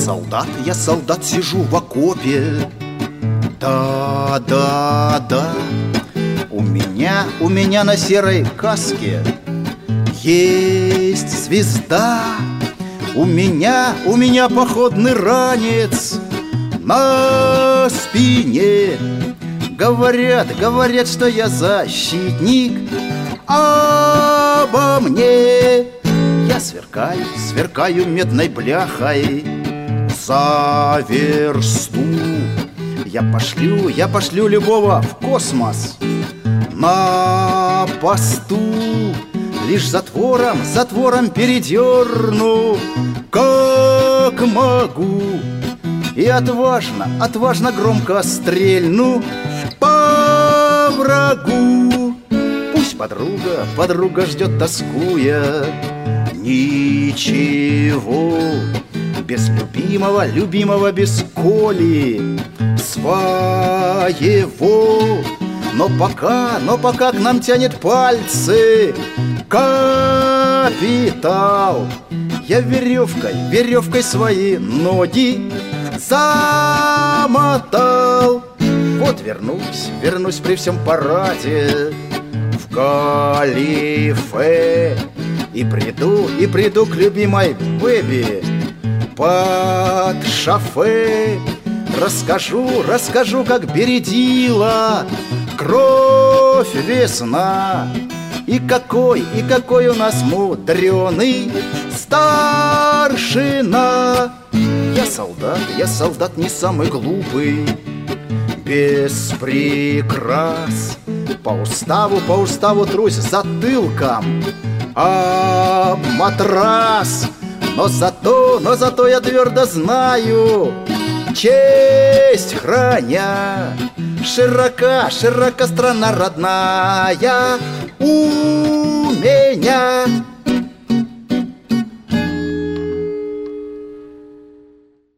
я солдат, сижу в окопе. Да, да, да. У меня на серой каске есть звезда. У меня походный ранец на спине. Говорят, что я защитник обо мне. Я сверкаю медной бляхой за версту. Я пошлю любого в космос на посту. Лишь затвором передерну, как могу. И отважно громко стрельну по врагу. Пусть подруга ждет, тоскуя. Ничего, без любимого, без Коли своего. Но пока к нам тянет пальцы капитал, я веревкой свои ноги замотал. Вот вернусь при всем параде в галифе. И приду к любимой Бэби под шофе. Расскажу, как бередила кровь весна. И какой у нас мудреный старшина. Я солдат не самый глупый, без прикрас. По уставу трусь затылком об матрас. Но зато я твердо знаю, честь храня, широка страна родная у меня.